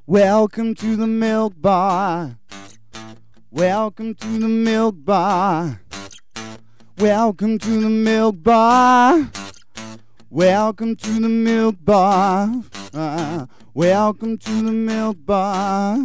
Welcome to the Milk Bar. Welcome to the Milk Bar. Welcome to the Milk Bar. Welcome to the Milk Bar. Welcome to the Milk Bar.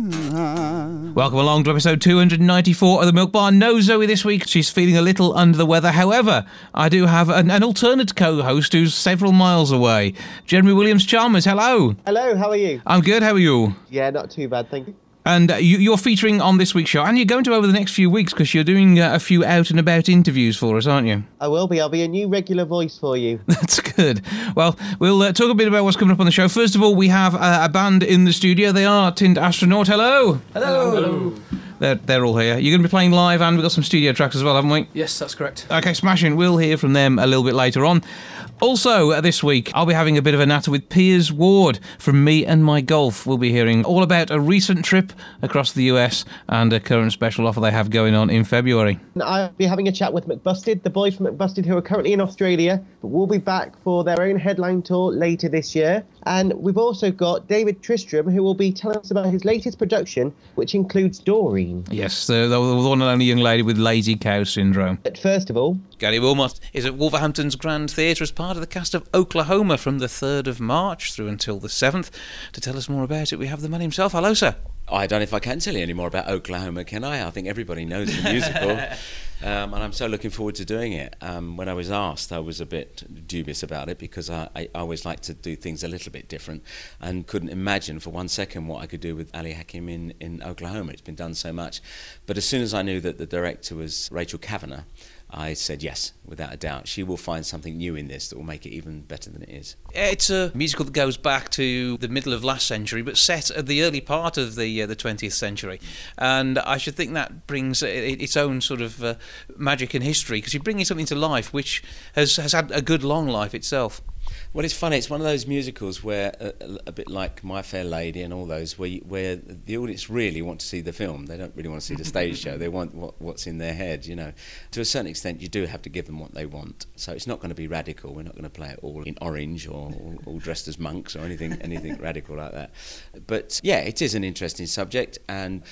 Welcome along to episode 294 of the Milk Bar. No Zoe this week. She's feeling a little under the weather. However, I do have an alternate co-host who's several miles away. Jeremy Williams-Chalmers, hello. Hello, how are you? I'm good, how are you? Yeah, not too bad, thank you. And you're featuring on this week's show, and you're going to over the next few weeks because you're doing a few out-and-about interviews for us, aren't you? I will be. I'll be a new regular voice for you. That's good. Well, we'll talk a bit about what's coming up on the show. First of all, we have a band in the studio. They are Tint Astronaut. Hello. Hello. They're all here. You're going to be playing live, and we've got some studio tracks as well, haven't we? Yes, that's correct. Okay, smashing. We'll hear from them a little bit later on. Also, this week, I'll be having a bit of a natter with Piers Ward from Me and My Golf. We'll be hearing all about a recent trip across the US and a current special offer they have going on in February. I'll be having a chat with McBusted, the boys from McBusted who are currently in Australia, but will be back for their own headline tour later this year. And we've also got David Tristram, who will be telling us about his latest production, which includes Doreen. Yes, the one and only young lady with lazy cow syndrome. But first of all, Gary Wilmot is at Wolverhampton's Grand Theatre as part of the cast of Oklahoma from the 3rd of March through until the 7th. To tell us more about it, we have the man himself. Hello, sir. I don't know if I can tell you any more about Oklahoma, can I? I think everybody knows the musical. And I'm so looking forward to doing it. When I was asked, I was a bit dubious about it because I always like to do things a little bit different and couldn't imagine for 1 second what I could do with Ali Hakim in Oklahoma. It's been done so much. But as soon as I knew that the director was Rachel Kavanagh, I said yes, without a doubt. She will find something new in this that will make it even better than it is. It's a musical that goes back to the middle of last century, but set at the early part of the 20th century. And I should think that brings its own sort of magic and history, because you're bringing something to life which has had a good long life itself. Well, it's funny. It's one of those musicals where, a bit like My Fair Lady and all those, where the audience really want to see the film. They don't really want to see the stage show. They want what's in their head, you know. To a certain extent, you do have to give them what they want. So it's not going to be radical. We're not going to play it all in orange or all dressed as monks or anything radical like that. But yeah, it is an interesting subject, and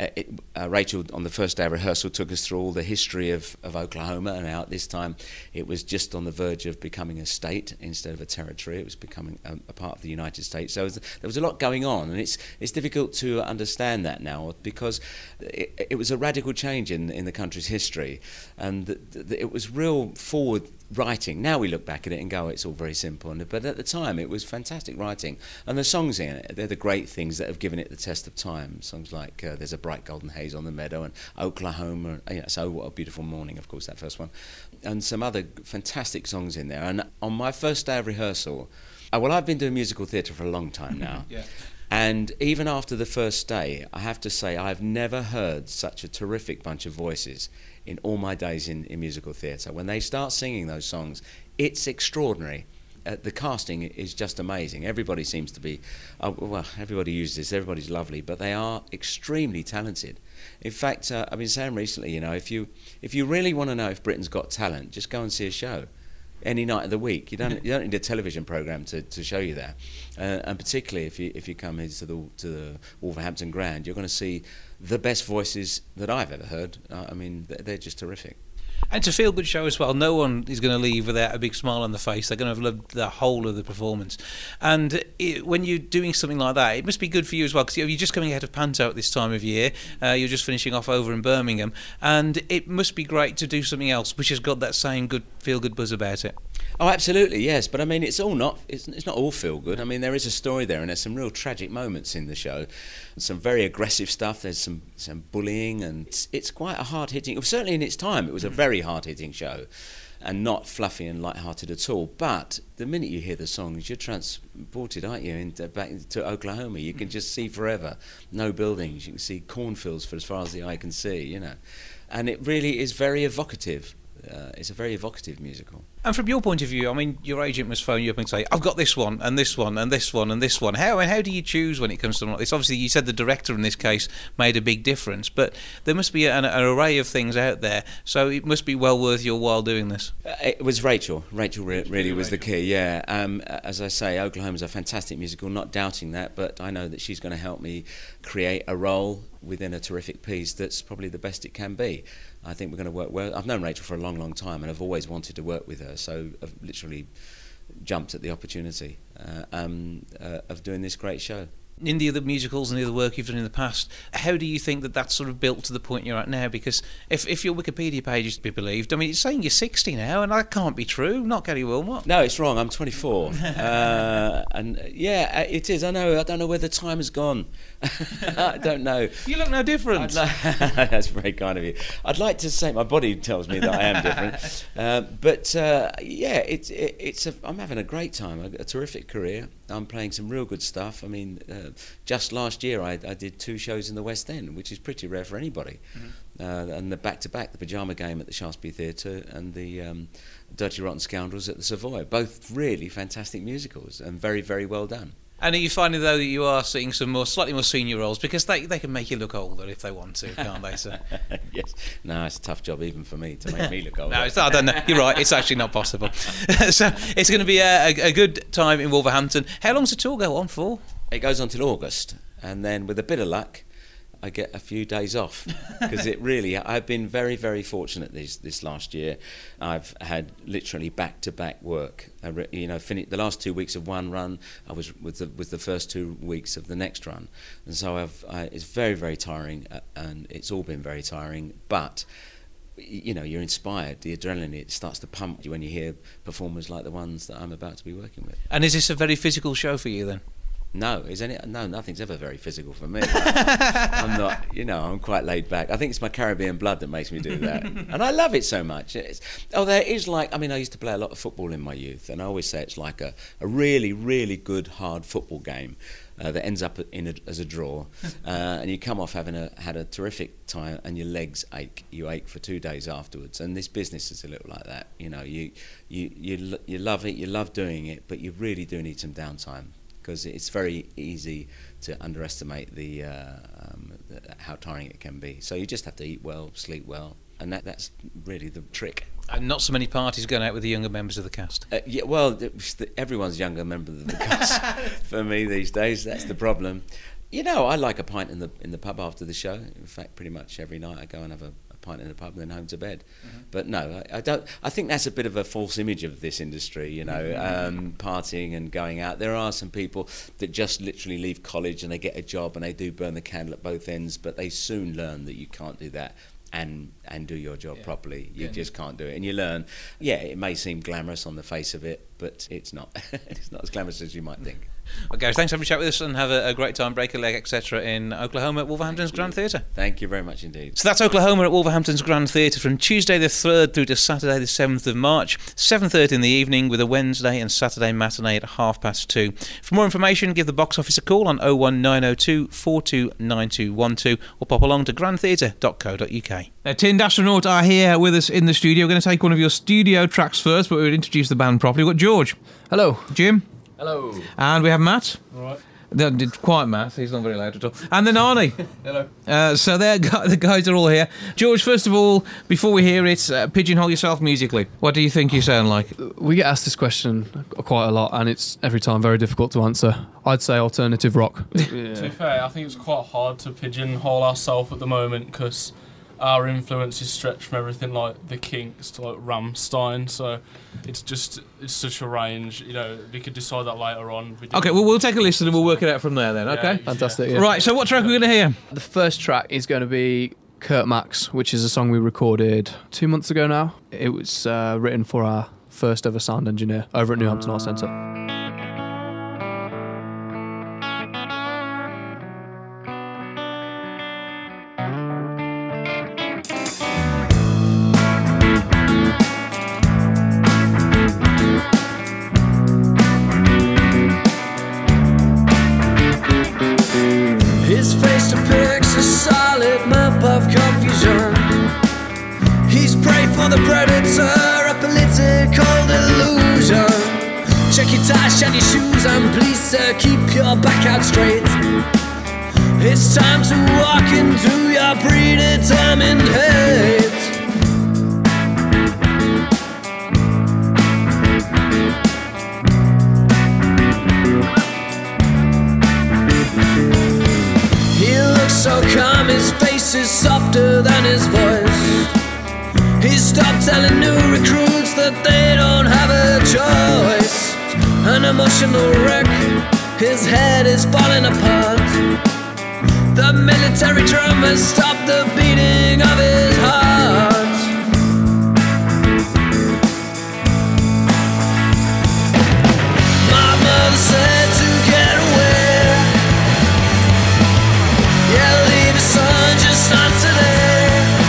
Rachel, on the first day of rehearsal, took us through all the history of Oklahoma, and how at this time it was just on the verge of becoming a state instead of a territory. It was becoming a part of the United States. So there was a lot going on, and it's difficult to understand that now because it was a radical change in the country's history, and it was real forward writing. Now we look back at it and go, it's all very simple, but at the time it was fantastic writing, and the songs in it, they're the great things that have given it the test of time. Songs like There's a Bright Golden Haze on the Meadow and Oklahoma, So What a Beautiful Morning, of course, that first one, and some other fantastic songs in there. And on my first day of rehearsal, I've been doing musical theatre for a long time now. Yeah. And even after the first day, I have to say I've never heard such a terrific bunch of voices in all my days in musical theatre. When they start singing those songs, it's extraordinary. The casting is just amazing. Everybody seems to be, everybody uses this, everybody's lovely, but they are extremely talented. In fact, I've been saying recently, if you really want to know if Britain's got talent, just go and see a show. Any night of the week. You don't need a television programme to show you that, and particularly if you come into the Wolverhampton Grand, you're going to see the best voices that I've ever heard. They're just terrific. And it's a feel-good show as well. No one is going to leave without a big smile on the face. They're going to have loved the whole of the performance. And when you're doing something like that, it must be good for you as well, because you're just coming out of Panto at this time of year. You're just finishing off over in Birmingham. And it must be great to do something else which has got that same good feel-good buzz about it. Oh, absolutely, yes. But it's not all feel good. There is a story there, and there's some real tragic moments in the show. Some very aggressive stuff. There's some bullying, and it's quite a hard-hitting. Certainly in its time, it was a very hard-hitting show, and not fluffy and light-hearted at all. But the minute you hear the songs, you're transported, aren't you, back to Oklahoma. You can just see forever. No buildings. You can see cornfields for as far as the eye can see. And it really is very evocative. It's a very evocative musical. And from your point of view, I mean, your agent must phone you up and say, I've got this one, and this one, and this one, and this one. How do you choose when it comes to something like this? Obviously, you said the director in this case made a big difference, but there must be an array of things out there, so it must be well worth your while doing this. It was Rachel. Rachel really was the key, yeah. As I say, Oklahoma's a fantastic musical, not doubting that, but I know that she's going to help me create a role within a terrific piece that's probably the best it can be. I think we're going to work well. I've known Rachel for a long, long time, and I've always wanted to work with her, so I've literally jumped at the opportunity of doing this great show. In the other musicals and the other work you've done in the past, how do you think that that's sort of built to the point you're at now? Because if your Wikipedia page is to be believed, I mean, it's saying you're 60 now, and that can't be true. Not Gary Wilmot. No, it's wrong. I'm 24. And yeah, it is. I know. I don't know where the time has gone. I don't know. You look no different. That's very kind of you. I'd like to say my body tells me that I am different. But yeah, I'm having a great time. A terrific career. I'm playing some real good stuff. I mean, just last year I did 2 shows in the West End, which is pretty rare for anybody. Mm-hmm. And the back-to-back, the Pyjama Game at the Shaftesbury Theatre and the Dirty Rotten Scoundrels at the Savoy. Both really fantastic musicals and very, very well done. And are you finding, though, that you are seeing some slightly more senior roles? Because they can make you look older if they want to, can't they, sir? Yes. No, it's a tough job even for me to make me look older. No, I don't know. You're right. It's actually not possible. So it's going to be a good time in Wolverhampton. How long does the tour go on for? It goes on till August. And then with a bit of luck, I get a few days off because I've been very, very fortunate this last year. I've had literally back-to-back work. The last 2 weeks of one run, I was with the first 2 weeks of the next run, and so it's very, very tiring, and it's all been very tiring. But you're inspired. The adrenaline, it starts to pump you when you hear performers like the ones that I'm about to be working with. And is this a very physical show for you then? No, nothing's ever very physical for me. I'm not, I'm quite laid back. I think it's my Caribbean blood that makes me do that. And I love it so much. There is I used to play a lot of football in my youth, and I always say it's like a really, really good, hard football game that ends up as a draw. And you come off having had a terrific time, and your legs ache. You ache for 2 days afterwards. And this business is a little like that. You love it, you love doing it, but you really do need some downtime. Because it's very easy to underestimate how tiring it can be. So you just have to eat well, sleep well, and that's really the trick. And not so many parties going out with the younger members of the cast. Everyone's younger member of the cast for me these days. That's the problem. I like a pint in the pub after the show. In fact, pretty much every night I go and have a pint in the pub and then home to bed. Mm-hmm. But no, I don't. I think that's a bit of a false image of this industry, partying and going out. There are some people that just literally leave college and they get a job and they do burn the candle at both ends, but they soon learn that you can't do that and do your job properly. You just can't do it. And you learn, it may seem glamorous on the face of it, but it's not. It's not as glamorous as you might think. Well, guys, thanks for having a chat with us, and have a great time, break a leg, etc. in Oklahoma at Wolverhampton's Grand Theatre. Thank you very much indeed. So that's Oklahoma at Wolverhampton's Grand Theatre from Tuesday the 3rd through to Saturday the 7th of March, 7:30 in the evening, with a Wednesday and Saturday matinee at 2:30. For more information, give the box office a call on 01902 429212 or pop along to grandtheatre.co.uk. Now, Tinned Astronaut are here with us in the studio. We're going to take one of your studio tracks first, but we'll introduce the band properly. We've got George. Hello. Jim. Hello. And we have Matt. All right. Did quite Matt, he's not very loud at all. And then Arnie. Hello. So the guys are all here. George, first of all, before we hear it, pigeonhole yourself musically. What do you think you sound like? We get asked this question quite a lot, and it's every time very difficult to answer. I'd say alternative rock. Yeah. To be fair, I think it's quite hard to pigeonhole ourselves at the moment because our influence is stretched from everything like the Kinks to like Rammstein, so it's such a range. We could decide that later on. Okay, well, we'll take a listen and we'll work it out from there then, okay? Fantastic, yeah. Right, so what track are we going to hear? The first track is going to be Kurt Max, which is a song we recorded 2 months ago now. It was written for our first ever sound engineer over at New Hampton Arts Centre. His face depicts a solid map of confusion. He's prey for the predator, a political check your tie, shine your shoes, and please, sir, keep your back out straight. It's time to walk into your predetermined hate. He looks so calm, his face is softer than his voice. He stopped telling new recruits that they don't have a choice. An emotional wreck, his head is falling apart. The military drum has stopped the beating of his heart. My mother said to get away. Yeah, leave your son, just not today.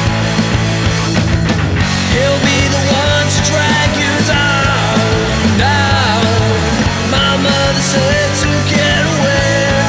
He'll be the one to drag you down, down. My mother said to get away.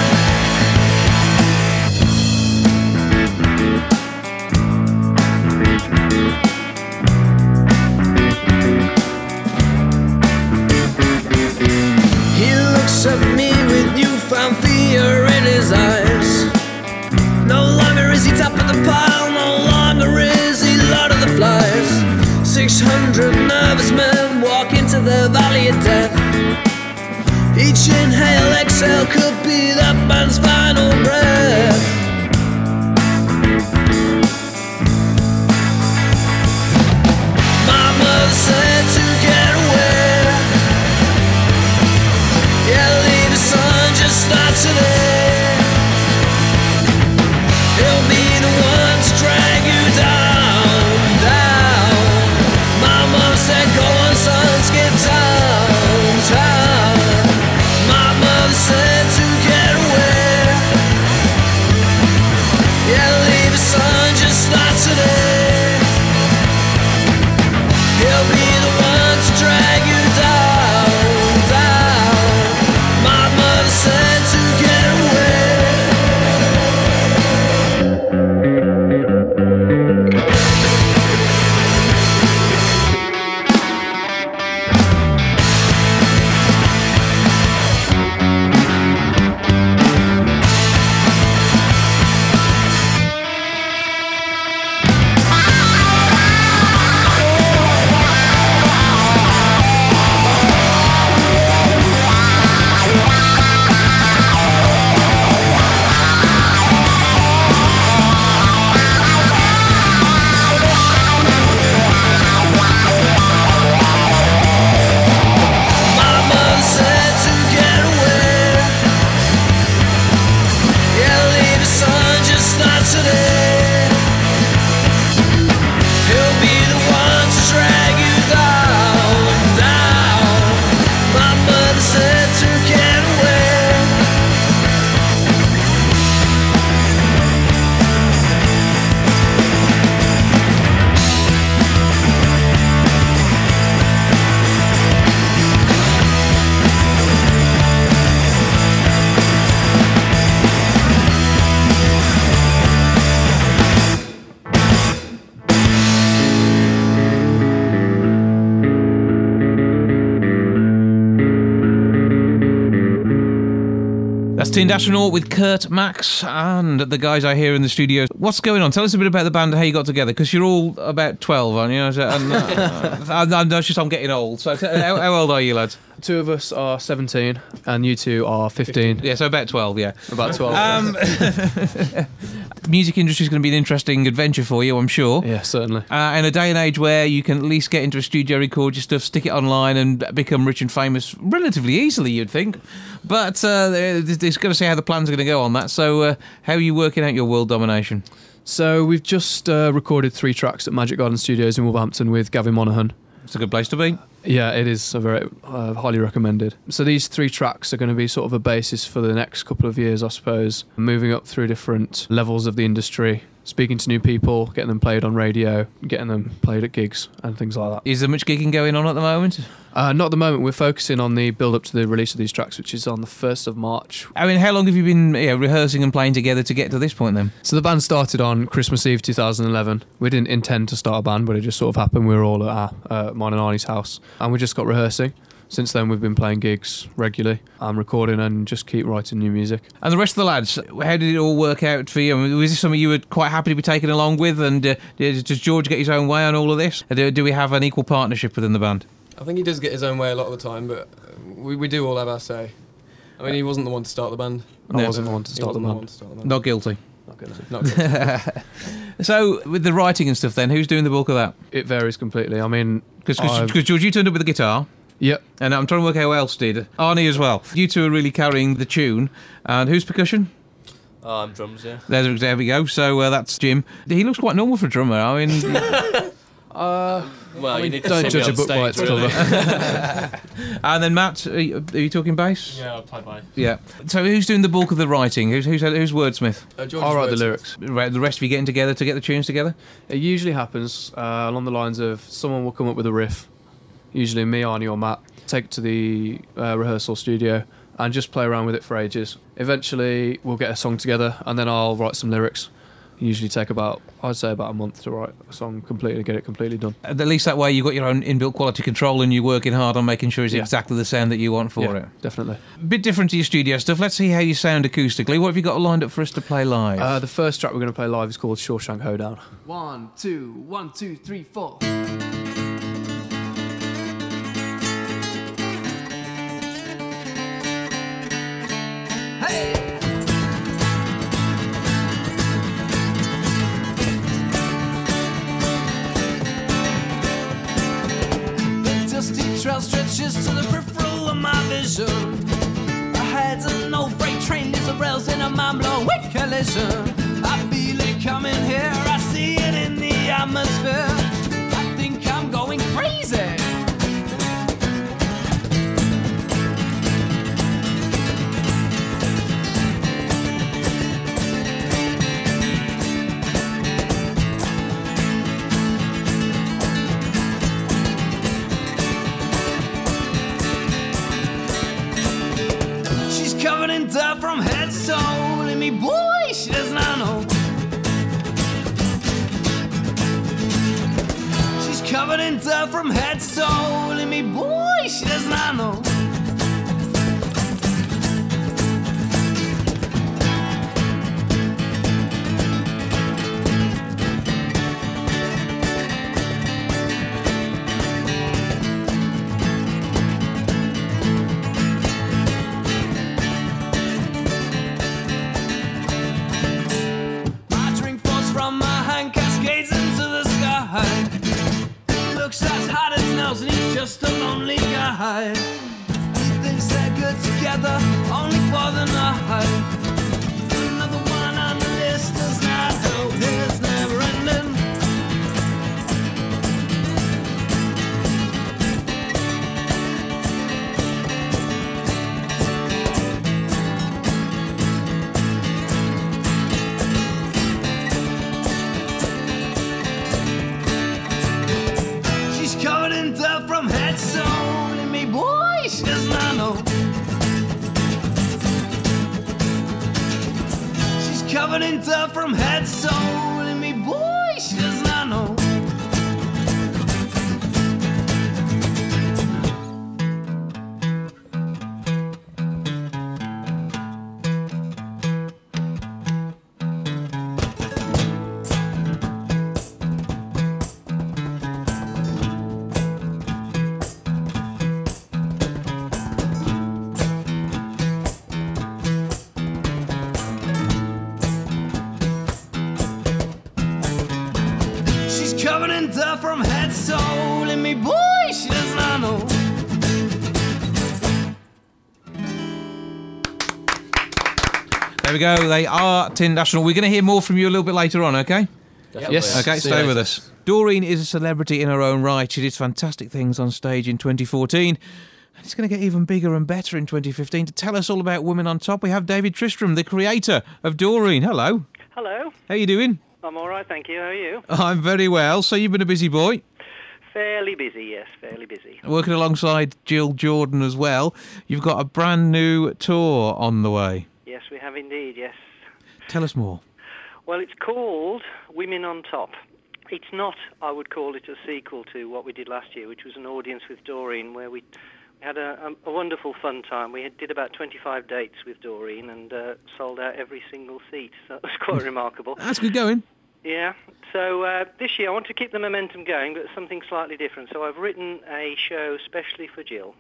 He looks at me with newfound fear in his eyes. No longer is he top of the pile, no longer is he lord of the flies. 600 nervous men walk into the valley of death. Each inhale, exhale could be that man's final breath. My mother said to get away. Yeah, leave your son, just not today. He'll be the one to drag you down, down. My mom said, go on, son, skip town, town. My mother said to get away. Yeah, leave your son, just not today. He'll be the one to drag you down, down. My mother said to get away. That's Tinned Astronaut with Kurt Max and the guys I hear in the studio. What's going on? Tell us a bit about the band and how you got together, because you're all about 12, aren't you? And, it's just I'm getting old. So how old are you, lads? Two of us are 17 and you two are 15. Yeah, so about 12, yeah. About 12. Music industry is going to be an interesting adventure for you, I'm sure. Yeah, certainly. In a day and age where you can at least get into a studio, record your stuff, stick it online and become rich and famous relatively easily, you'd think. But it's got to see how the plans are going to go on that. So how are you working out your world domination? So we've just recorded 3 tracks at Magic Garden Studios in Wolverhampton with Gavin Monaghan. It's a good place to be. Yeah, it is. Very highly recommended. So these 3 tracks are going to be sort of a basis for the next couple of years, I suppose. Moving up through different levels of the industry, speaking to new people, getting them played on radio, getting them played at gigs and things like that. Is there much gigging going on at the moment? Not at the moment. We're focusing on the build-up to the release of these tracks, which is on the 1st of March. I mean, how long have you been rehearsing and playing together to get to this point then? So the band started on Christmas Eve 2011. We didn't intend to start a band, but it just sort of happened. We were all at mine and Arnie's house, and we just got rehearsing. since then, we've been playing gigs regularly. I'm recording and just keep writing new music. And the rest of the lads, how did it all work out for you? I mean, was this something you were quite happy to be taken along with? And does George get his own way on all of this? Do we have an equal partnership within the band? I think he does get his own way a lot of the time, but we do all have our say. I mean, he wasn't the one to start the band. I wasn't the one to start the band. Not guilty. Not guilty. So, with the writing and stuff then, who's doing the bulk of that? It varies completely. I mean... Because George, you turned up with the guitar. Yep. And I'm trying to work out who else did. Arnie as well. You two are really carrying the tune. And who's percussion? I'm drums, yeah. There we go. So that's Jim. He looks quite normal for a drummer. I mean... Well, you need to don't see me judge a on book by stage, its really. cover. And then Matt, are you talking bass? Yeah, I play bass. Yeah. So who's doing the bulk of the writing? Who's wordsmith? I'll write the lyrics. Right, the rest of you getting together to get the tunes together? It usually happens along the lines of someone will come up with a riff, usually me, Arnie or Matt, take it to the rehearsal studio and just play around with it for ages. Eventually we'll get a song together and then I'll write some lyrics. Usually take I'd say about a month to write a song completely, get it completely done. At least that way you've got your own inbuilt quality control and you're working hard on making sure it's exactly the sound that you want for it. Definitely. A bit different to your studio stuff. Let's see how you sound acoustically. What have you got lined up for us to play live? The first track we're going to play live is called Shawshank Hoedown. 1, 2, 1, 2, 3, 4. Hey! Trail stretches to the peripheral of my vision. Ahead an old freight train is a rails in a mind-blowing collision. I feel it coming here, I see it in the atmosphere. I think I'm going crazy. Covered in dirt from head to toe, and me boy, she does not know. She's covered in dirt from head to toe, and me boy, she does not know. And he's just a lonely guy. He thinks they're good together, only for the night. Another one on the list does not hope his never ending. She's covered in dirt from head to toe, and me boy, she does not know. She's covered in dirt from head to toe, and me boy, she does not know. Covered in dirt from head to toe, and me boy, she does not know. There we go. They are Tin National. We're going to hear more from you a little bit later on, okay? Definitely. Yes. Okay, stay with us. Doreen is a celebrity in her own right. She did fantastic things on stage in 2014. And it's going to get even bigger and better in 2015. To tell us all about Women on Top, we have David Tristram, the creator of Doreen. Hello. Hello. How you doing? I'm all right, thank you. How are you? I'm very well. So you've been a busy boy? Fairly busy, yes, fairly busy. Working alongside Jill Jordan as well. You've got a brand new tour on the way. Yes, we have indeed, yes. Tell us more. Well, it's called Women on Top. It's not, I would call it, a sequel to what we did last year, which was an audience with Doreen, where we Had a wonderful fun time. We did about 25 dates with Doreen and sold out every single seat, so it was quite remarkable. That's good going. Yeah, so this year I want to keep the momentum going, but something slightly different. So I've written a show especially for Jill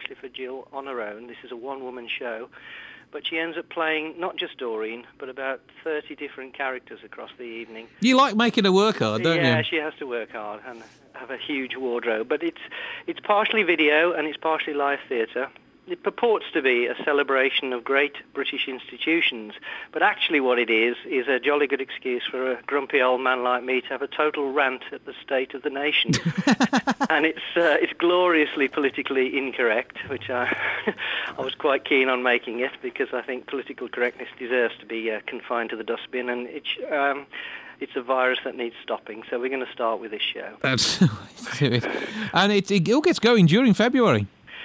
on her own. This is a one-woman show, but she ends up playing not just Doreen, but about 30 different characters across the evening. You like making her work hard, don't you? Yeah, she has to work hard and have a huge wardrobe. But it's partially video and it's partially live theatre. It purports to be a celebration of great British institutions, but actually what it is a jolly good excuse for a grumpy old man like me to have a total rant at the state of the nation. And it's gloriously politically incorrect, which I was quite keen on making it, because I think political correctness deserves to be confined to the dustbin, and it's a virus that needs stopping. So we're going to start with this show. That's and it all gets going during February.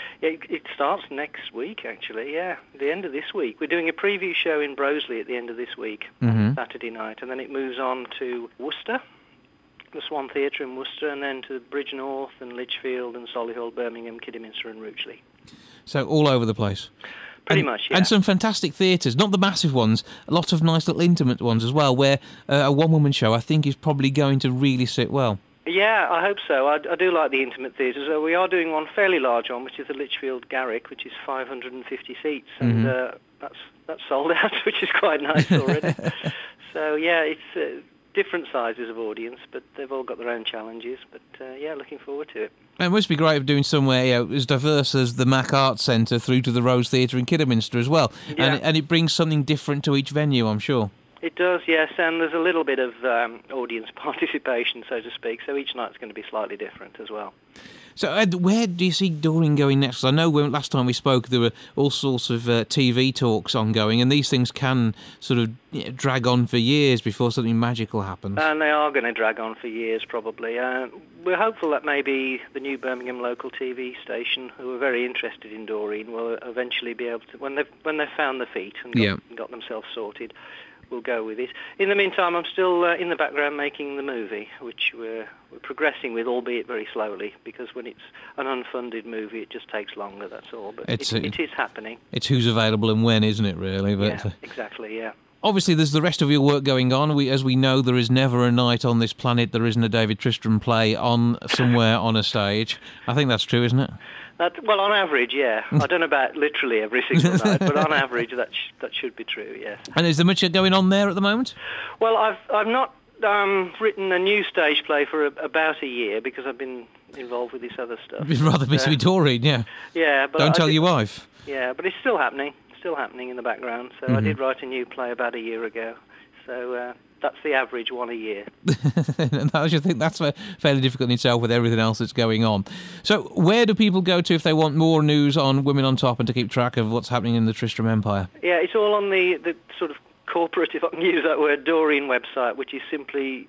It starts next week, actually, yeah, the end of this week. We're doing a preview show in Broseley at the end of this week, on Saturday night, and then it moves on to Worcester, the Swan Theatre in Worcester, and then to Bridgnorth and Lichfield and Solihull, Birmingham, Kidderminster and Rugeley. So all over the place. Pretty much, yeah. And some fantastic theatres, not the massive ones, a lot of nice little intimate ones as well, where a one-woman show I think is probably going to really sit well. Yeah, I hope so. I do like the intimate theatres. We are doing one fairly large one, which is the Lichfield Garrick, which is 550 seats, and that's sold out, which is quite nice already. So, yeah, it's different sizes of audience, but they've all got their own challenges. But, yeah, looking forward to it. It must be great doing somewhere as diverse as the Mac Arts Centre through to the Rose Theatre in Kidderminster as well. Yeah. And it brings something different to each venue, I'm sure. It does, yes, and there's a little bit of audience participation, so to speak, so each night's going to be slightly different as well. So where do you see Doreen going next? 'Cause I know last time we spoke there were all sorts of TV talks ongoing, and these things can sort of drag on for years before something magical happens. And they are going to drag on for years, probably. We're hopeful that maybe the new Birmingham local TV station, who are very interested in Doreen, will eventually be able to, when they've found their feet and got themselves sorted, we'll go with it. In the meantime, I'm still in the background making the movie, which we're progressing with, albeit very slowly, because when it's an unfunded movie, it just takes longer, that's all. But it is happening. It's who's available and when, isn't it, really? But, yeah, exactly, yeah. Obviously, there's the rest of your work going on. As we know, there is never a night on this planet there isn't a David Tristram play on somewhere on a stage. I think that's true, isn't it? Well, on average, yeah. I don't know about literally every single night, but on average, that should be true, yes. And is there much going on there at the moment? Well, I've not written a new stage play for about a year, because I've been involved with this other stuff. You'd rather be with Doreen, yeah. Yeah, but don't tell your wife. Yeah, but it's still happening in the background. So I did write a new play about a year ago. So that's the average one a year. And I should think that's fairly difficult in itself with everything else that's going on. So where do people go to if they want more news on Women on Top and to keep track of what's happening in the Tristram Empire? Yeah, it's all on the sort of corporate, if I can use that word, Doreen website, which is simply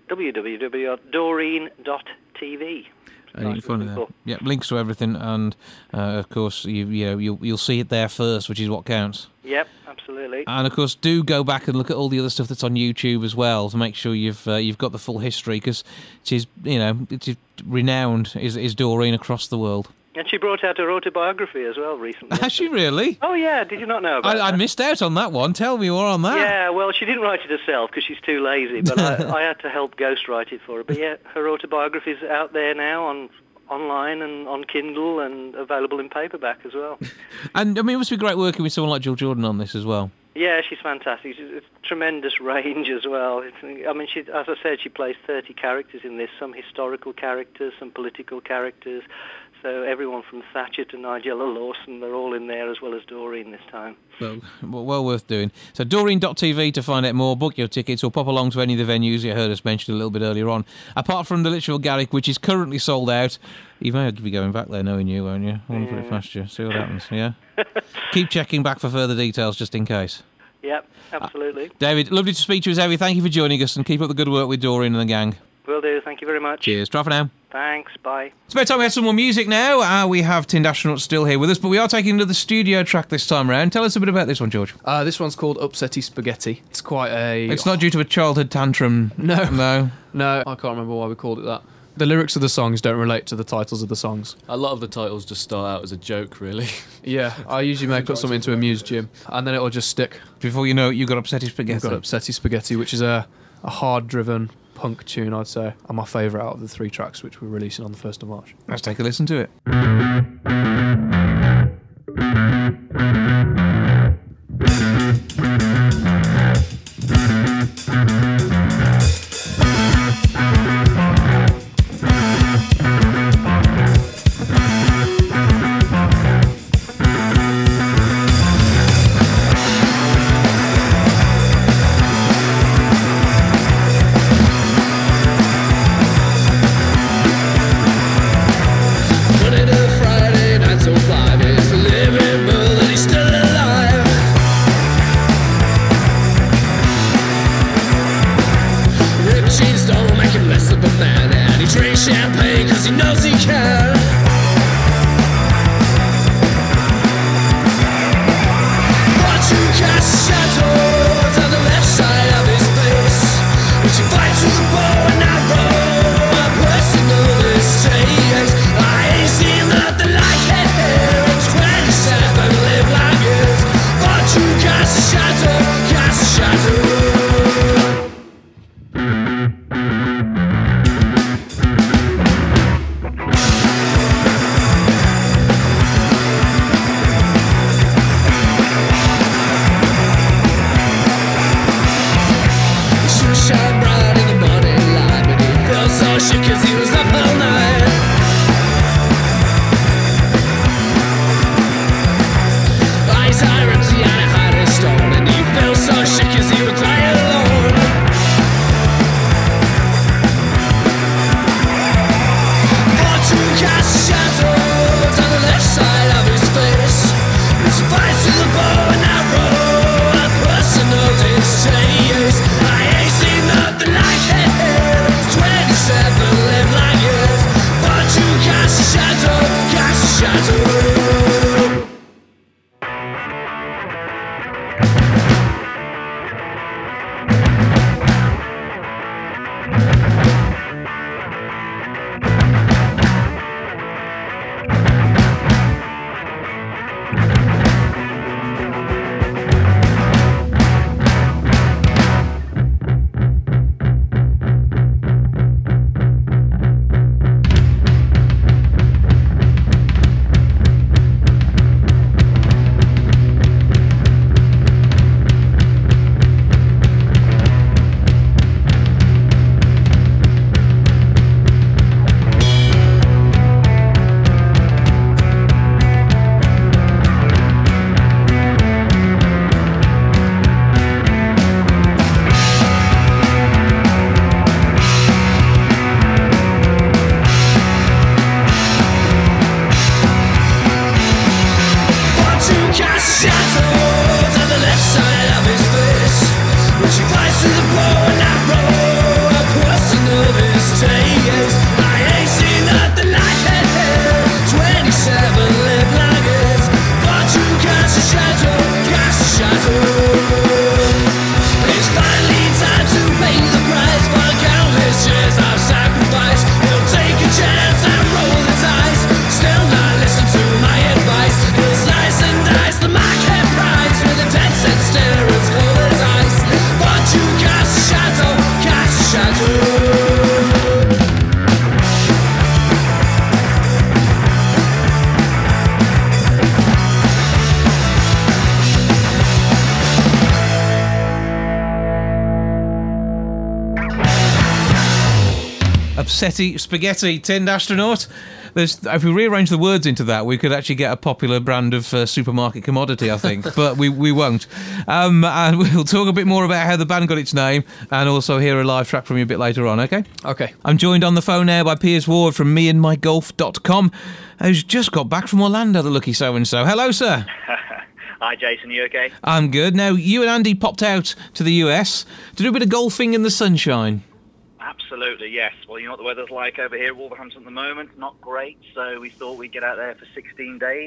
www.doreen.tv. You can find it there. Yeah, links to everything, and of course you'll see it there first, which is what counts. Yep, absolutely. And of course, do go back and look at all the other stuff that's on YouTube as well to make sure you've got the full history, because she's renowned is Doreen across the world. And she brought out her autobiography as well recently. Has she really? Oh yeah, did you not know about that? I missed out on that one. Tell me more on that. Yeah, well, she didn't write it herself because she's too lazy, but I had to help ghostwrite it for her. But yeah, her autobiography's out there now online and on Kindle and available in paperback as well. And I mean, it must be great working with someone like Jill Jordan on this as well. Yeah, she's fantastic. She's a tremendous range as well. As I said, she plays 30 characters in this, some historical characters, some political characters. So everyone from Thatcher to Nigella Lawson, they're all in there, as well as Doreen this time. Well worth doing. So Doreen.tv to find out more, book your tickets, or pop along to any of the venues you heard us mention a little bit earlier on. Apart from the Lichfield Garrick, which is currently sold out. You may be going back there knowing you, won't you? I want to put it past you. See what happens, yeah? Keep checking back for further details just in case. Yep, absolutely. David, lovely to speak to you as ever. Thank you for joining us, and keep up the good work with Doreen and the gang. Will do. Thank you very much. Cheers. Try for now. Thanks. Bye. It's about time we had some more music now. We have Tinned Astronaut still here with us, but we are taking another studio track this time around. Tell us a bit about this one, George. This one's called Upsetty Spaghetti. It's quite a... It's not due to a childhood tantrum. No. I can't remember why we called it that. The lyrics of the songs don't relate to the titles of the songs. A lot of the titles just start out as a joke, really. Yeah, I usually make up something to amuse Jim, and then it'll just stick. Before you know it, you got Upsetty Spaghetti. We've got Upsetty Spaghetti, which is a hard-driven punk tune, I'd say, and my favourite out of the 3 tracks which we're releasing on the 1st of March. Let's take a listen to it. Monday to Friday, 9 till 5 is the living bull and he's still alive. Ripped jeans don't make him less of a man, and he drinks champagne cause he knows he can. Fortune casts shadows on the left side of his face, which he fights with a bow and arrow. A personal mistake. I ain't seen nothing like it here. At 27, live like it. Fortune casts a shadow, casts a shadow. The sun shine bright in the morning light, but he felt so shit 'cause he was up all night. Eyes are empty and a heart is stone, and he felt so shit 'cause he would die alone. Fortune casts shadows on the left side of his face, which he fights with a bow and arrow. A personal distaste. I ain't seen nothing like it. 27, live like it. Fortune casts a shadow, casts a shadow. Fortune casts shadows on the left side of his face, which he fights with a bow and arrow. A personal mistake. I ain't seen nothing like it here. 27, live like it. Fortune casts a shadow, casts a shadow. It's finally time to pay the price for countless years of sacrifice. He'll take a chance and roll the dice. Still not listen to my advice. He'll slice and dice the market price with a dead set stare as cold as ice. Fortune casts a shadow, casts a shadow. Upsetty Spaghetti, Tinned Astronaut. If we rearrange the words into that, we could actually get a popular brand of supermarket commodity, I think, but we won't. And we'll talk a bit more about how the band got its name and also hear a live track from you a bit later on, okay? Okay. I'm joined on the phone now by Piers Ward from meandmygolf.com, who's just got back from Orlando, the lucky so-and-so. Hello, sir. Hi, Jason. You okay? I'm good. Now, you and Andy popped out to the US to do a bit of golfing in the sunshine. Absolutely, yes. Well, you know what the weather's like over here at Wolverhampton at the moment? Not great, so we thought we'd get out there for 16 days,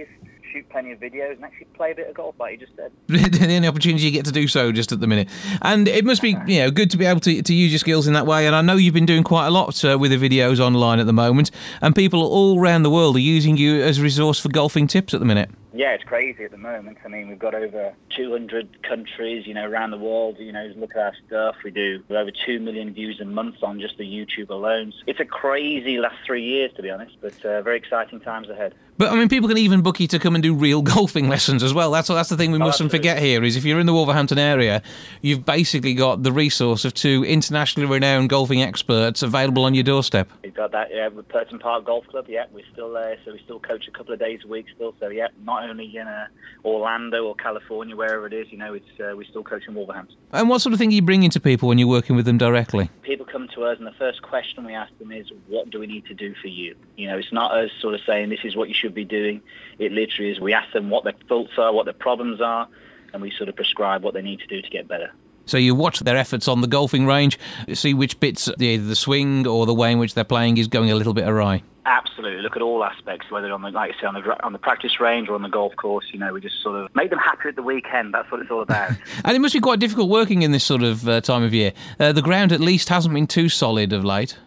shoot plenty of videos, and actually play a bit of golf, like you just said. The only opportunity you get to do so just at the minute. And it must be good to be able to use your skills in that way. And I know you've been doing quite a lot with the videos online at the moment, and people all around the world are using you as a resource for golfing tips at the minute. Yeah, it's crazy at the moment. I mean, we've got over 200 countries, around the world, look at our stuff. We do over 2 million views a month on just the YouTube alone. It's a crazy last 3 years, to be honest, but very exciting times ahead. But, I mean, people can even book you to come and do real golfing lessons as well. That's the thing we mustn't forget here, is if you're in the Wolverhampton area, you've basically got the resource of 2 internationally renowned golfing experts available on your doorstep. We've got that, with Purton Park Golf Club, we're still there, so we still coach a couple of days a week still, so not only in Orlando or California, wherever it is, we still coach in Wolverhampton. And what sort of thing are you bringing to people when you're working with them directly? People come to us and the first question we ask them is, what do we need to do for you? It's not us sort of saying this is what you should be doing. It literally is we ask them what their faults are, what their problems are, and we sort of prescribe what they need to do to get better. So you watch their efforts on the golfing range, see which bits, either the swing or the way in which they're playing is going a little bit awry. Absolutely. Look at all aspects, whether on the practice range or on the golf course. We just sort of make them happy at the weekend. That's what it's all about. And it must be quite difficult working in this sort of time of year. The ground at least hasn't been too solid of late.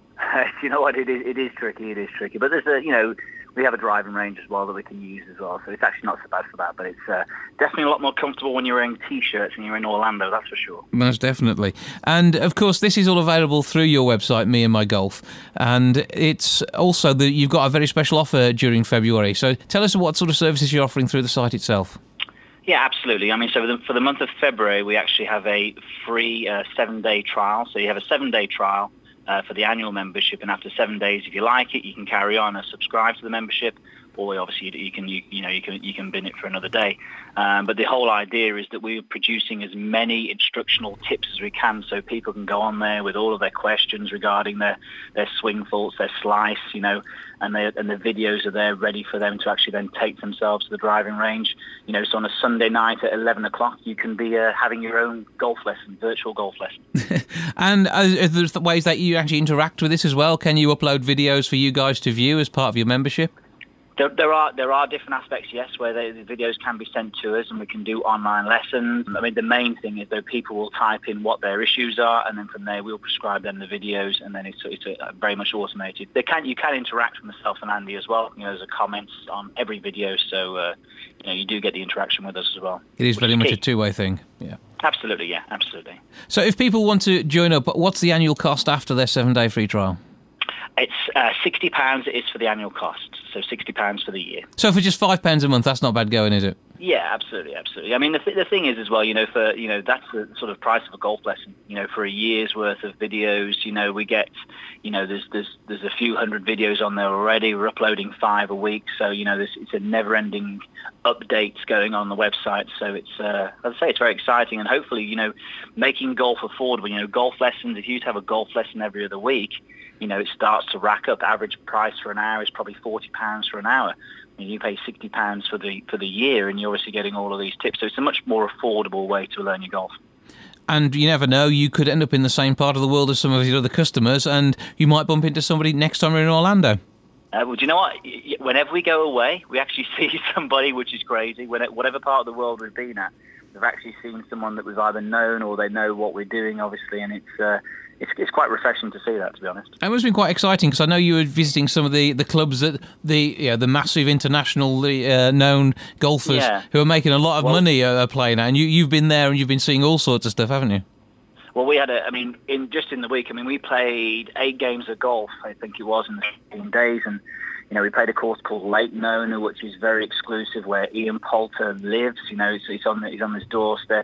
You know what? It is tricky. It is tricky. But there's we have a driving range as well that we can use as well. So it's actually not so bad for that. But it's definitely a lot more comfortable when you're wearing T-shirts and you're in Orlando, that's for sure. Most definitely. And, of course, this is all available through your website, Me and My Golf. And it's also that you've got a very special offer during February. So tell us what sort of services you're offering through the site itself. Yeah, absolutely. I mean, so for the month of February, we actually have a free 7-day trial. So you have a 7-day trial for the annual membership, and after 7 days, if you like it, you can carry on and subscribe to the membership, or obviously you can bin it for another day. But the whole idea is that we're producing as many instructional tips as we can, so people can go on there with all of their questions regarding their swing faults, their slice, and the videos are there ready for them to actually then take themselves to the driving range. So on a Sunday night at 11 o'clock, you can be having your own golf lesson, virtual golf lesson. And are there ways that you actually interact with this as well? Can you upload videos for you guys to view as part of your membership? There are different aspects, yes, where the videos can be sent to us and we can do online lessons. I mean, the main thing is that people will type in what their issues are, and then from there we'll prescribe them the videos, and then it's very much automated. You can interact with myself and Andy as well. There's comments on every video, so you do get the interaction with us as well. It is very much a two-way thing. Yeah. Absolutely, yeah, absolutely. So if people want to join up, what's the annual cost after their 7-day free trial? It's £60 it is for the annual cost, so £60 for the year. So for just £5 a month, that's not bad going, is it? Yeah, absolutely. I mean, the thing is as well, for that's the sort of price of a golf lesson. For a year's worth of videos, we get, there's a few hundred videos on there already. We're uploading 5 a week, so it's a never-ending updates going on the website. So it's, as I say, it's very exciting, and hopefully, making golf affordable. Golf lessons. If you used to have a golf lesson every other week, it starts to rack up. Average price for an hour is probably £40 for an hour. I mean, you pay £60 for the year, and you're obviously getting all of these tips. So it's a much more affordable way to learn your golf. And you never know, you could end up in the same part of the world as some of your other customers, and you might bump into somebody next time you're in Orlando. Well, do you know what? Whenever we go away, we actually see somebody, which is crazy. Whatever part of the world we've been at, we've actually seen someone that we've either known or they know what we're doing, obviously, and it's quite refreshing to see that, to be honest. It must have been quite exciting, because I know you were visiting some of the clubs that the massive internationally known golfers who are making a lot of money are playing at, and you've been there and you've been seeing all sorts of stuff, haven't you? Well, we had in the week, we played 8 games of golf, I think it was, in the 15 days, and we played a course called Lake Nona, which is very exclusive, where Ian Poulter lives. He's on his doorstep.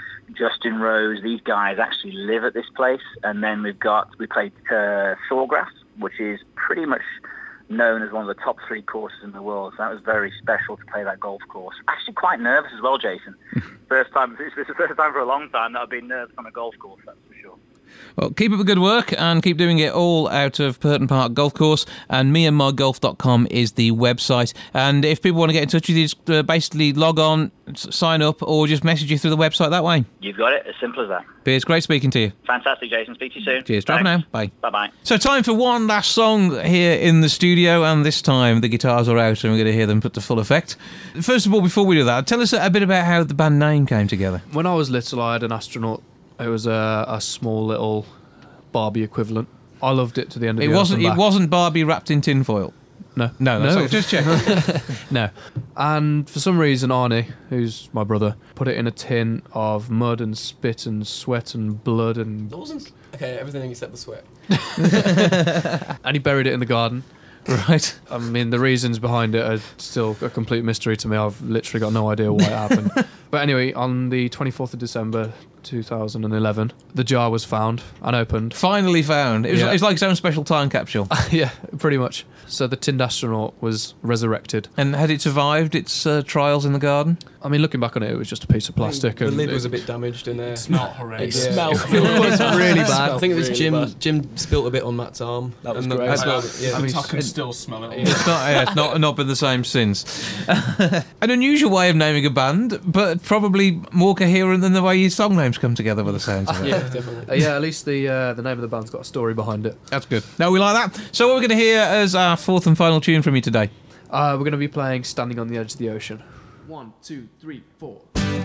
Justin Rose, these guys actually live at this place. And then we played Sawgrass, which is pretty much known as one of the top 3 courses in the world. So that was very special to play that golf course. Actually quite nervous as well, Jason. It's the first time for a long time that I've been nervous on a golf course, that's for sure. Well, keep up the good work and keep doing it all out of Purton Park Golf Course. And meandmygolf.com is the website. And if people want to get in touch with you, just basically log on, sign up, or just message you through the website that way. You've got it. As simple as that. Piers, great speaking to you. Fantastic, Jason. Speak to you soon. Cheers. Bye for now. Bye. Bye-bye. So time for one last song here in the studio, and this time the guitars are out and we're going to hear them put to full effect. First of all, before we do that, tell us a bit about how the band name came together. When I was little, I had an astronaut. It was a small little Barbie equivalent. I loved it to the end of the earth and back. It wasn't Barbie wrapped in tinfoil. No. Just check. No. And for some reason, Arnie, who's my brother, put it in a tin of mud and spit and sweat and blood and... It wasn't... Okay, everything except the sweat. And he buried it in the garden. Right. I mean, the reasons behind it are still a complete mystery to me. I've literally got no idea why it happened. But anyway, on the 24th of December 2011, the jar was found and opened. Finally found. It's like its own special time capsule. Yeah, pretty much. So the tinned astronaut was resurrected. And had it survived its trials in the garden? I mean, looking back on it, it was just a piece of plastic. The lid was a bit damaged in there. It smelled horrendous. It smelled really bad. I think it was Jim spilt a bit on Matt's arm. That was great. I can still smell it. It's not been the same since. An unusual way of naming a band, but probably more coherent than the way your song names come together by the sounds of it. Yeah, definitely. Yeah, at least the name of the band's got a story behind it. That's good. No, we like that. So what we're going to hear as our fourth and final tune from you today? We're going to be playing Standing on the Edge of the Ocean. 1, 2, 3, 4.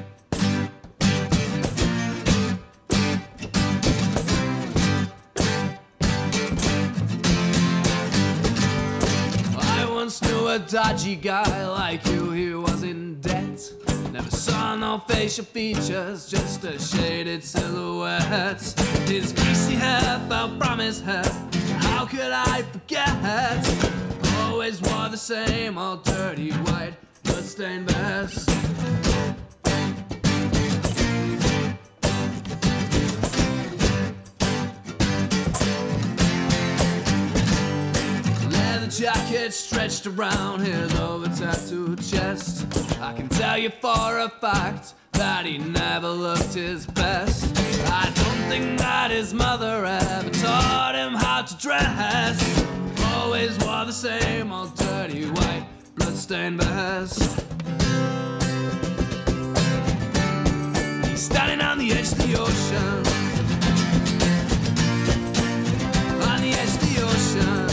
I once knew a dodgy guy like you, he was in debt. Never saw no facial features, just a shaded silhouette. His greasy hair fell from his head, how could I forget? Always wore the same old dirty white bloodstained vest. Leather jacket stretched around his over-tattooed chest. I can tell you for a fact that he never looked his best. I don't think that his mother ever taught him how to dress. Always wore the same old dirty white bloodstained vest. He's standing on the edge of the ocean. On the edge of the ocean.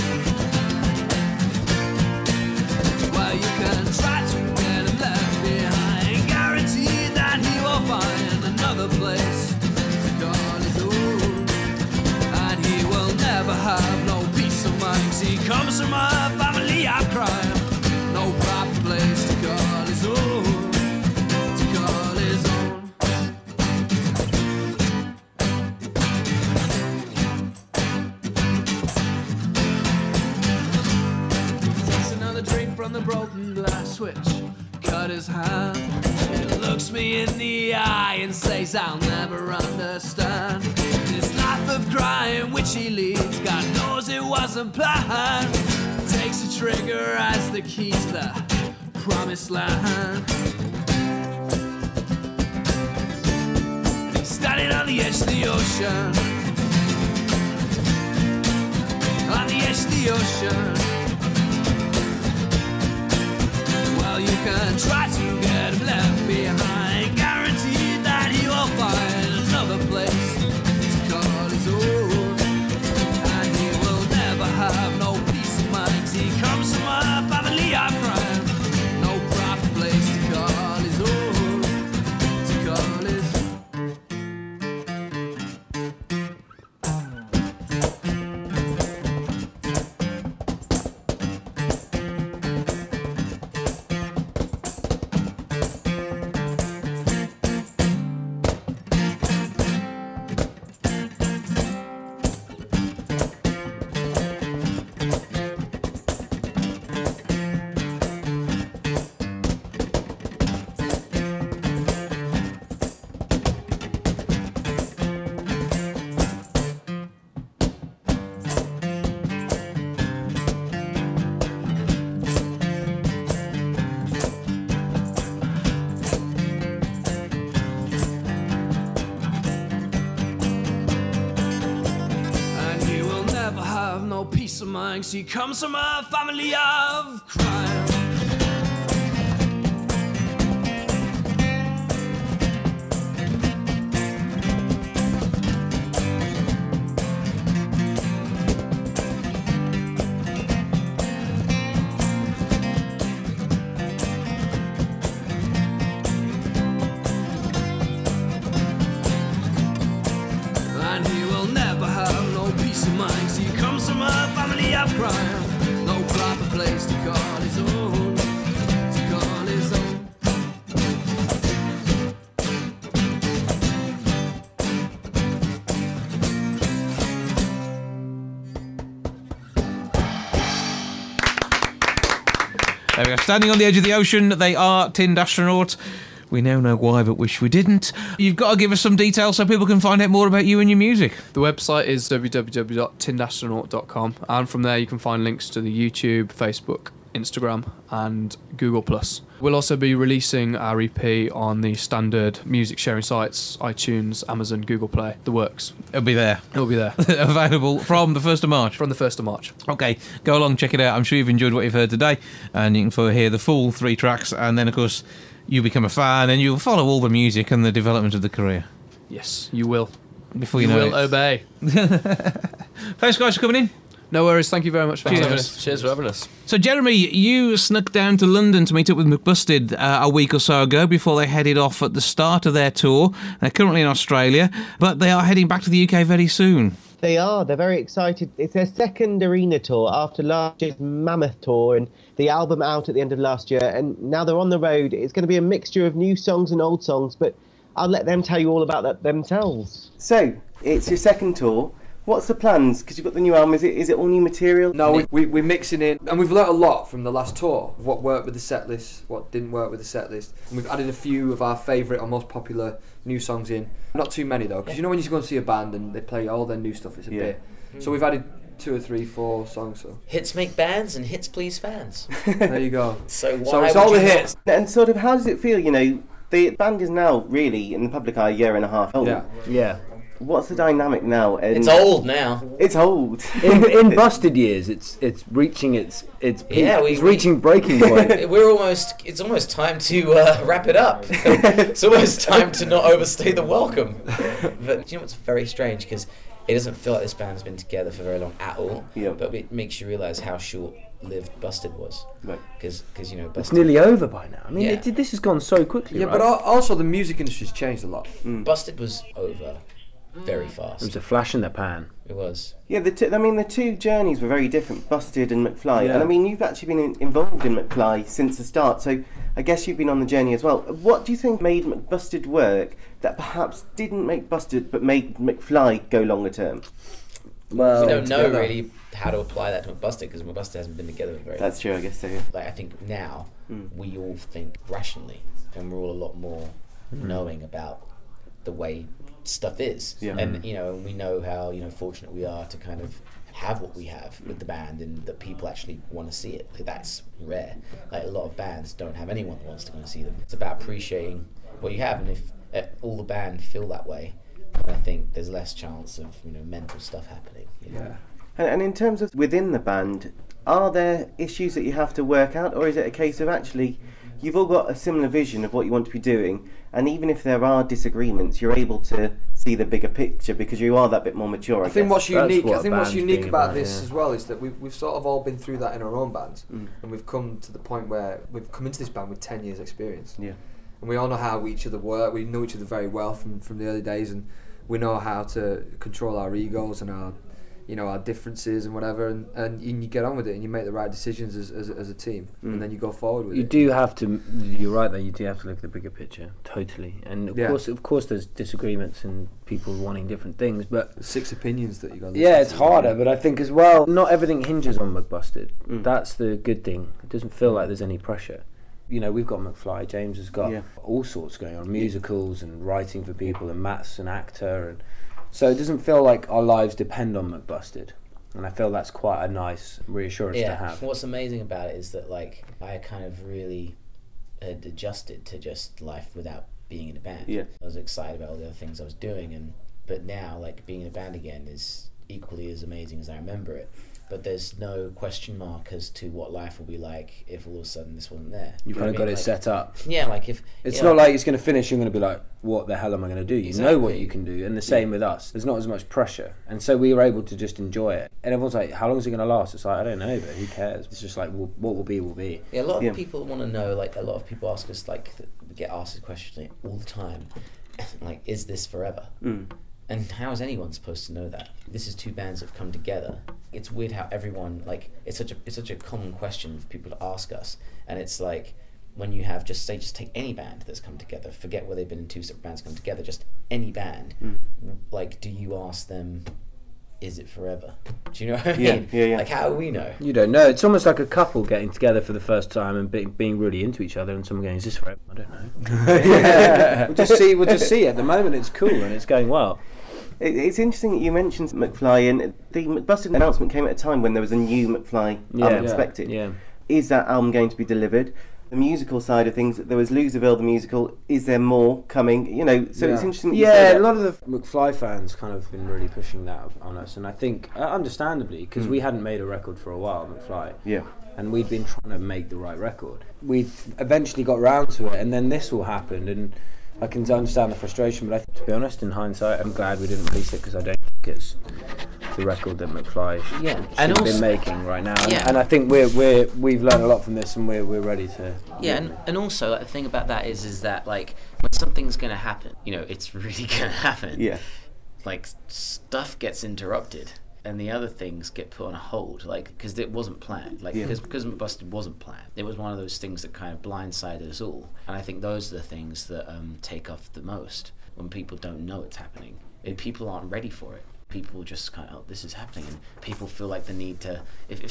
Well, you can try to get him left behind. Guaranteed that he will find another place to call his own. And he will never have no peace of mind. He comes from a family of crime. No proper place to call his own. To call his own. Takes another drink from the broken glass switch. Cut his hand. He looks me in the eye and says I'll never understand this life of crime which he leads. God knows it wasn't planned. Takes a trigger as the key to the promised land. And he's standing on the edge of the ocean. On the edge of the ocean. Well, you can try to get him left behind. Guaranteed that he will find another place to call his own. And he will never have no peace of mind. He comes from a family of crime. No proper place to call his own. To call his peace of mind, 'cause he comes from a family of crime. And he will never have no peace of mind, 'cause he comes from a family of crime. No proper place to call his own, to call his own. There we go. Standing on the edge of the ocean, they are Tinned Astronaut. We now know why, but wish we didn't. You've got to give us some details so people can find out more about you and your music. The website is www.tinnedastronaut.com, and from there you can find links to the YouTube, Facebook, Instagram and Google+. We'll also be releasing our EP on the standard music sharing sites, iTunes, Amazon, Google Play, the works. It'll be there. It'll be there. Available from the 1st of March. From the 1st of March. Okay, go along, check it out. I'm sure you've enjoyed what you've heard today, and you can hear the full 3 tracks, and then of course you become a fan and you'll follow all the music and the development of the career. Yes, you will. Before you know will it. obey. Thanks guys for coming in. No worries, thank you very much for having us. Cheers for having us. So Jeremy, you snuck down to London to meet up with McBusted a week or so ago before they headed off at the start of their tour. They're currently in Australia, but they are heading back to the UK very soon. They are. They're very excited. It's their second arena tour after last year's Mammoth tour and the album out at the end of last year. And now they're on the road. It's going to be a mixture of new songs and old songs, but I'll let them tell you all about that themselves. So, it's your second tour. What's the plans? Because you've got the new album. Is it all new material? No, we're mixing in, and we've learnt a lot from the last tour. What worked with the set list, what didn't work with the set list. And we've added a few of our favourite or most popular new songs in. Not too many though, because you know when you go and see a band and they play all their new stuff, it's a bit. So we've added 2 or 3, 4 songs. So hits make bands and hits please fans. There you go. So it's all the hits. And sort of, how does it feel? You know, the band is now really in the public eye a year and a half old. Yeah. What's the dynamic now? And it's old now. It's old. in Busted years, it's reaching its peak. Yeah, it's reaching breaking point. It's almost time to wrap it up. It's almost time to not overstay the welcome. But you know what's very strange, because it doesn't feel like this band has been together for very long at all. Yeah. But it makes you realise how short-lived Busted was. Right. Because you know, Busted, it's nearly over by now. I mean, this has gone so quickly. Yeah, right? but also the music industry's changed a lot. Busted was over very fast. It was a flash in the pan. It was. Yeah, the two journeys were very different, Busted and McFly. Yeah. And I mean, you've actually been involved in McFly since the start, so I guess you've been on the journey as well. What do you think made McBusted work that perhaps didn't make Busted but made McFly go longer term? Well, we don't know really how to apply that to McBusted, because McBusted hasn't been together for very long. That's true, I guess so. Like, I think now we all think rationally, and we're all a lot more knowing about the way stuff is. Yeah. And you know, we know how fortunate we are to kind of have what we have with the band, and that people actually want to see it. Like, that's rare. Like, a lot of bands don't have anyone that wants to go and see them. It's about appreciating what you have, and if all the band feel that way, I think there's less chance of mental stuff happening. Yeah. And in terms of within the band, are there issues that you have to work out, or is it a case of actually you've all got a similar vision of what you want to be doing, and even if there are disagreements, you're able to see the bigger picture because you are that bit more mature? I think what's unique unique about this as well is that we've sort of all been through that in our own bands, and we've come to the point where we've come into this band with 10 years experience. Yeah. And we all know how each other work. We know each other very well from the early days, and we know how to control our egos and our differences and whatever, and you get on with it and you make the right decisions as a team, and then you go forward with it. You do have to. You're right there. You do have to look at the bigger picture, totally. And of course, there's disagreements and people wanting different things, but there's 6 opinions that you got. Yeah, it's harder, but I think as well, not everything hinges on McBusted. That's the good thing. It doesn't feel like there's any pressure. We've got McFly. James has got all sorts going on, musicals and writing for people, and Matt's an actor, and so it doesn't feel like our lives depend on McBusted. And I feel that's quite a nice reassurance to have. What's amazing about it is that I kind of really had adjusted to just life without being in a band. Yeah. I was excited about all the other things I was doing, but now being in a band again is equally as amazing as I remember it. but there's no question mark as to what life will be like if all of a sudden this wasn't there. You've kind of got it set up. Yeah, like if it's not like it's going to finish, you're going to be like, what the hell am I going to do? You know what you can do, and the same with us. There's not as much pressure, and so we were able to just enjoy it. And everyone's like, how long is it going to last? It's like, I don't know, but who cares? It's just like, well, what will be will be. Yeah, a lot of people want to know. Like a lot of people ask us, like we get asked this question all the time, like, is this forever? And how is anyone supposed to know that? This is two bands that have come together. It's weird how everyone, like, it's such a common question for people to ask us. And it's like, when you have, just take any band that's come together, forget where they've been in two separate bands come together, just any band, like, do you ask them, is it forever? Do you know what I mean? Yeah. Like, how do we know? You don't know. It's almost like a couple getting together for the first time and being really into each other, and someone going, is this forever? I don't know. We'll just see. At the moment, it's cool and it's going well. It's interesting that you mentioned McFly, and the McBusted announcement came at a time when there was a new McFly unexpected. Yeah. Is that album going to be delivered? The musical side of things, there was Loserville the musical. Is there more coming? You know, so it's interesting. Yeah, a lot of the McFly fans kind of been really pushing that on us, and I think understandably, because we hadn't made a record for a while, McFly. Yeah. And we'd been trying to make the right record. We eventually got round to it, and then this all happened, and I can understand the frustration, but to be honest, in hindsight, I'm glad we didn't release it, because I don't think it's the record that McFly should have been making right now. And I think we've learned a lot from this, and we're ready to. Yeah, and also, like, the thing about that is that, like, when something's going to happen, you know, it's really going to happen. Yeah. Like, stuff gets interrupted. And the other things get put on hold, like, because it wasn't planned, like, because McBusted wasn't planned. It was one of those things that kind of blindsided us all, and I think those are the things that take off the most when people don't know it's happening. And people aren't ready for it. People just kind of, oh, this is happening, and people feel like the need to,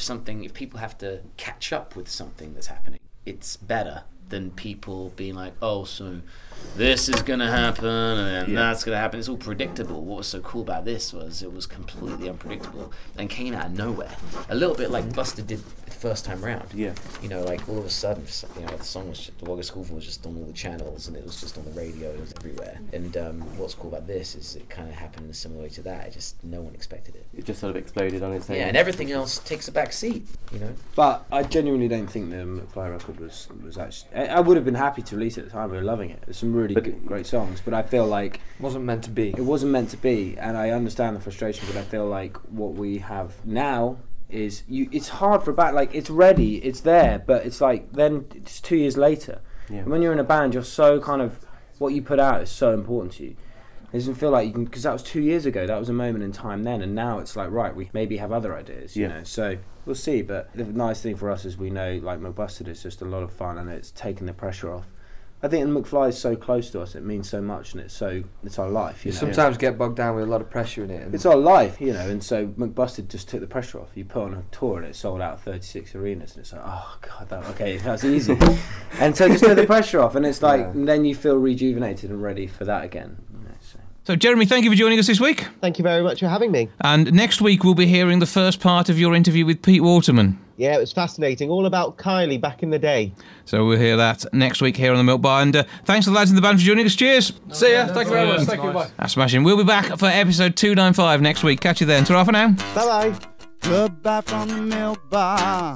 if people have to catch up with something that's happening, it's better than people being like, oh, so this is going to happen and that's going to happen. It's all predictable. What was so cool about this was it was completely unpredictable and came out of nowhere. A little bit like Busted did the first time round. Yeah. You know, like all of a sudden, you know, the song was just, the Wagga Schoolful was just on all the channels, and it was just on the radio, it was everywhere. And what's cool about this is it kind of happened in a similar way to that. It just, no one expected it. It just sort of exploded on its own. Yeah, and everything else takes a back seat, you know. But I genuinely don't think the McFly record was actually. I would have been happy to release it at the time. We were loving it. There's some really great songs, but I feel like it wasn't meant to be. It wasn't meant to be, and I understand the frustration. But I feel like what we have now is it's hard for a band. Like, it's ready, it's there, but it's like then it's 2 years later. Yeah. And when you're in a band, you're so kind of what you put out is so important to you. It doesn't feel like you can, because that was 2 years ago. That was a moment in time then, and now it's like, right, we maybe have other ideas, you know. So we'll see. But the nice thing for us is we know, like, McBusted is just a lot of fun, and it's taken the pressure off. I think McFly is so close to us; it means so much, and it's our life. You know? Sometimes get bogged down with a lot of pressure in it. And it's our life, you know. And so McBusted just took the pressure off. You put on a tour and it sold out 36 arenas, and it's like, oh god, that's easy. And so just took the pressure off, and it's like, and then you feel rejuvenated and ready for that again. So, Jeremy, thank you for joining us this week. Thank you very much for having me. And next week we'll be hearing the first part of your interview with Pete Waterman. Yeah, it was fascinating. All about Kylie back in the day. So we'll hear that next week here on the Milk Bar. And thanks to the lads in the band for joining us. Cheers. See ya. Thank you very much. Thank you. Bye. That's smashing. We'll be back for episode 295 next week. Catch you then. Ta-ra for now. Bye-bye. Goodbye from the Milk Bar.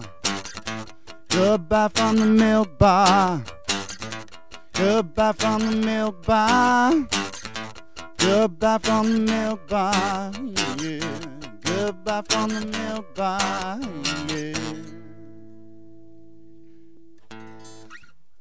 Goodbye from the Milk Bar. Goodbye from the Milk Bar. Goodbye from the Milk Bar, yeah. Goodbye from the Milk Bar, yeah.